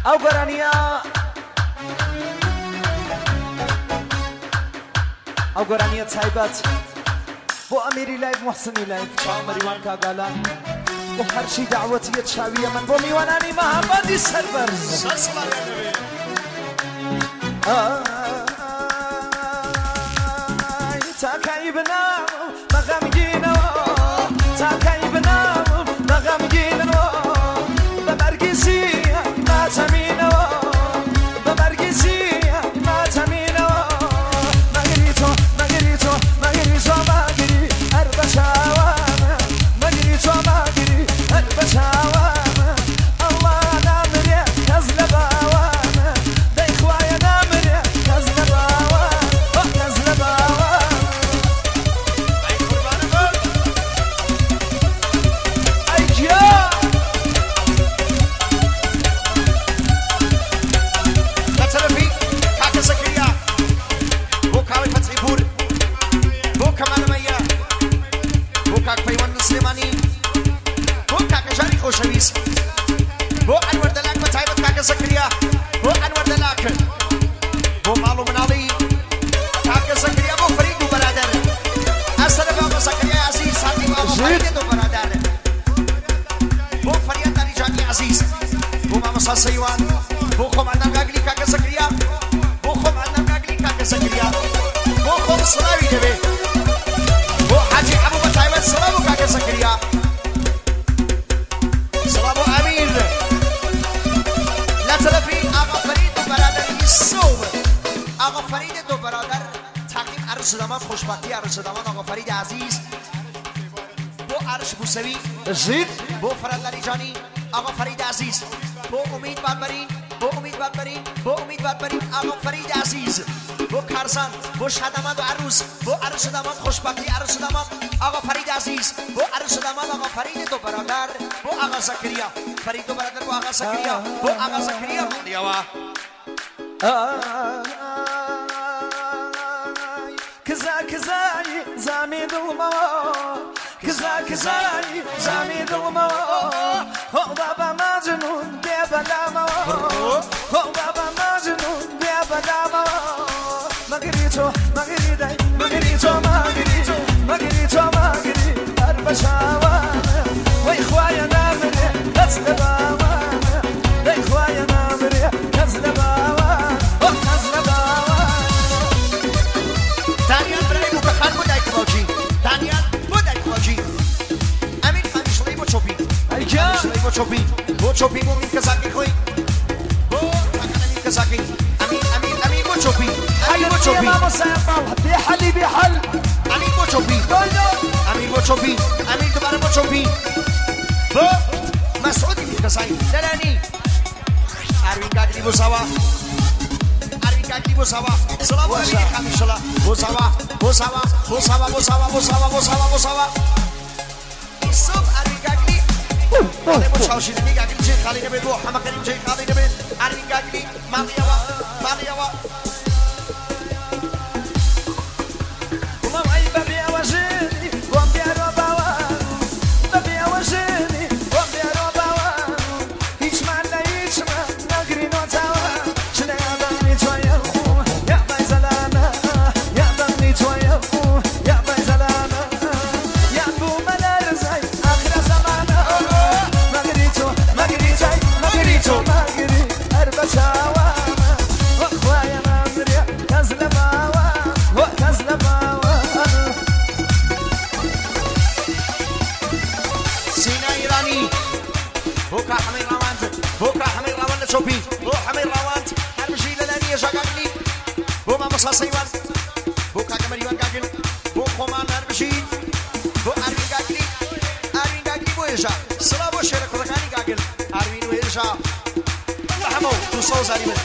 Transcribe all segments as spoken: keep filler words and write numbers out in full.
او گرانیا او گرانیا تایبت بو امیری لایف محسنی لایف چاو مریوان کاگالان و هر شي دعوتي تشاوية من بو میوانانی محمدی سربرز تاكاي بنام مغمجينو تاكاي بنام مغمجينو بمرقسي ما تمينو بمرقسي ما تمينو مغريتو مغريتو مغريتو مغري أربشاوام مغريتو مغري أربشاوام الله نامري كزلباوام دايخوايا نامري كزلباوام كزلباوام خوشویس بو انور دلاک و تایبت کاک زکریا بو انور دلاک بو مالو منالی کاک زکریا بو فرید و برادر اصلا بابا زکریا عزیز ساتی بابا فرید و برادر بو فرید علی جانی عزیز بو ماما ساسیوان بو خم عندم گاگلی کاک زکریا بو خم عندم گاگلی کاک زکریا بو خم سلاوی دوی بو حاجی ابو بتایبت سلامو کاک زکریا سلام امیر لا تلفی آقا فرید و برادر صوب آقا فرید دو برادر تقدیم عرش داماد خوشبختی عرش داماد آقا فرید عزیز بو عرش موسوی زید بو فرادلی جانی آقا فرید عزیز بو امید بادبرین بو امید بادبرین بو امید بادبرین آقا فرید عزیز بو کارزان بو شاداماد و عروس بو عرش داماد خوشبختی عرش داماد آقا فرید عزیز بو عرش داماد آقا فرید دو برادر بو آقا زکریا فرید دو برادر بو آقا زکریا بو آقا زکریا مالیوا کزا کزای زمین دلما کزا کزای زمین دلما هو بابا مجنون بیا بلما هو بابا مجنون بیا بلما مغریتو مغریدای مغریتو مغریتو مغریتو مغری اربشاوام وای خوایا نامره کزلباوام وای خوایا نامره کزلباوام او کزلباوام دانیال برای بو بخال بودای کواجی دانیال بودای کواجی امین خمیشلی بو چوبی خمیشلی بو چوبی بو چوبی بو مین کزاکی خوی بو امین کزاکی امین امین امین بو چوبی امین بو چوبی بحلی بحل امین بو چوبی امین بو چوبی امین دوباره بو چوبی بو مسعودی مین کزاکی دلانی اروین گاگلی بو سوا Bosawa, Salamu alaikum Kamishala, Bosawa, Bosawa, Bosawa, Bosawa, Bosawa, Bosawa, Bosawa. Isum Arvin Gagli. Ale Bosawa Shini Gagli Jay Khali Nabe Do Hamakarim Jay Khali Nabe Arvin Gagli Maliawa, Maliawa. Umam ay babi awajini, wambi arobawa, babi awajini, wambi arobawa. Hiç manla hiç man nagri no tawa, şuna bani toya. بوكا حمير روانت بوكا حمير روانت شوبي بو حمير روانت هرمشي للانية شاقاقلي بو ما مصا سيوان بوكا كمريوان قاقل بو خومان هرمشي بو أروين قاقلي أروين قاقلي بو إيشا سلا بو شيرك رقاني قاقل أروين وإيشا رحمو توصو زالي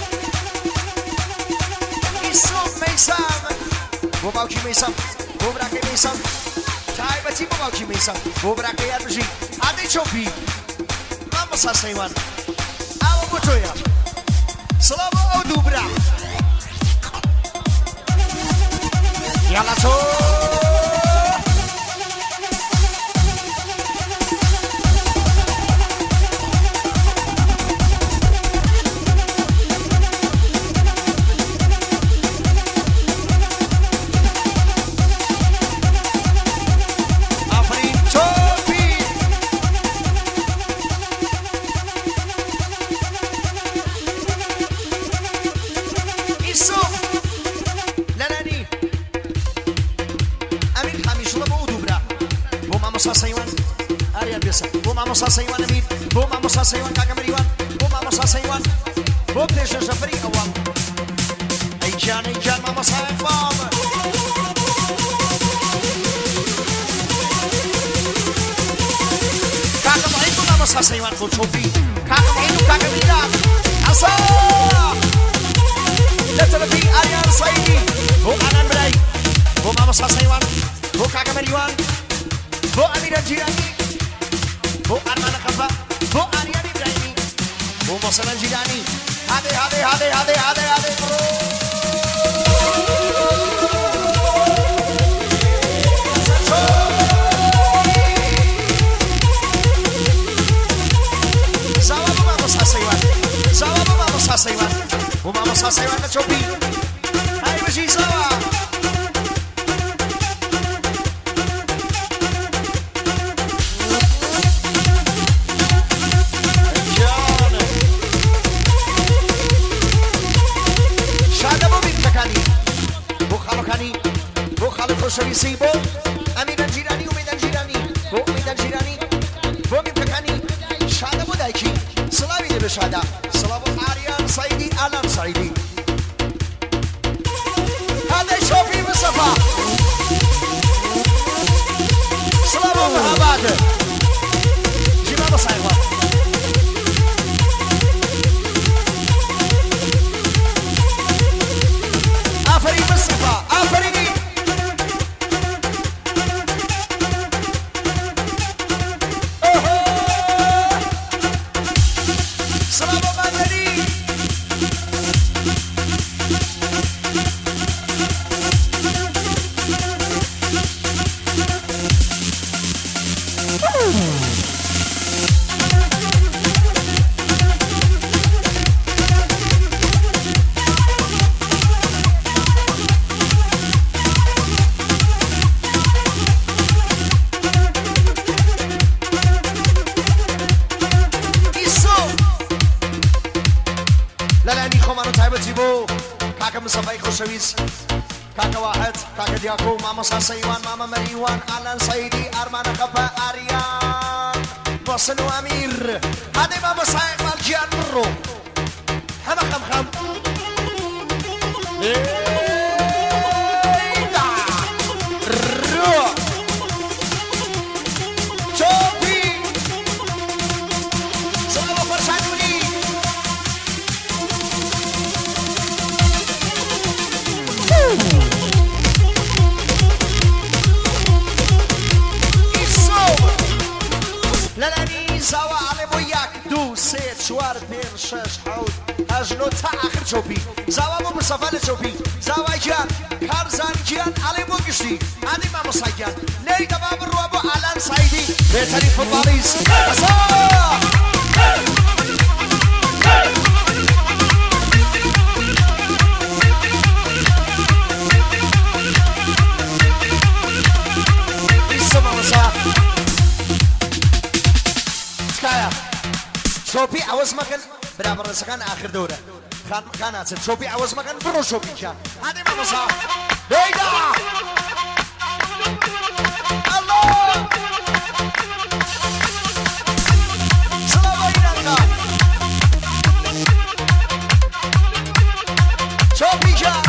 إسوم ميسام بو باوكي ميسام بو براكي ميسام تايبتي بو باوكي ميسام بو براكي هرمشي عادي شوبي Masa Saiwan, awo bocoya, selamu au dubra, ya laso. vamos a Saiwan Amir Bo vamos a Saiwan Kakamariwan Bo vamos a Saiwan Bo Pleasure Safari Awal Hey Jan, hey Jan, vamos a Iqbal Kakamariwan vamos a Saiwan Bo Chopi Kakamariwan Kakamariwan Asa Let's Aryan Saidi Bo Anan Bray Bo vamos a Saiwan Bo Kakamariwan Bo Amir Jirani Bo Arman Khafa Bo Aryan Ibrahimi Bo Mosan Jirani Hade hade hade hade hade hade bro Zawabu vamos a Saiwan Zawabu vamos a Saiwan Bo vamos a Saiwan na Chopi Hai Bashi Zawa Shawisi Bo Amin Al-Jirani Umid Al-Jirani Bo Umid Al-Jirani Bo Min Kakani Shada Bo Daiki Salawi De Bishada Salawu Aryan Saidi Alan Saidi Hada Shofi Mustafa Salawu Mahabad Jima Masaiwa Afari Mustafa Afari Kaka Wahed, Kaka Diako, Mama Sasaiwan, Mama Mariwan, Alan Saidi, Arman Kapa, Aryan, Bosanu Amir, Hadi Mama Saik Maljian Murro, Hama Kham Kham. Eita! Ro! Chopi! Selalu Persanuri! لالاني زوا على بوياك دو سيت شوار بين شش حود اجنو تا اخر شوبي زوا مو بسفال شوبي زوا جان كارزان جان علي بوكشتي ادي ما مساجان ني دباب الروابو علان سايدي بيتري فوتباليس شوبي عوز مكان برابر سكان آخر دورة كان كانت شوبي عوز مكان برو شوبي كان هذه ما مصا بيدا الله سلام عليكم شوبي كان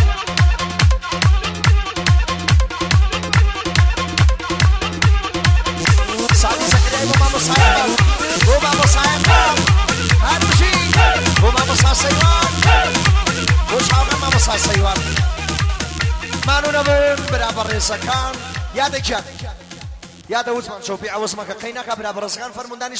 سالي سكري ما مصا ما مصا Vamos a Saiwan Vamos a Saiwan Manu Nabun Berabar Resakan Yada Jan Yada Uzman Shopi Awaz Maka Kainaka Berabar Resakan Farmundani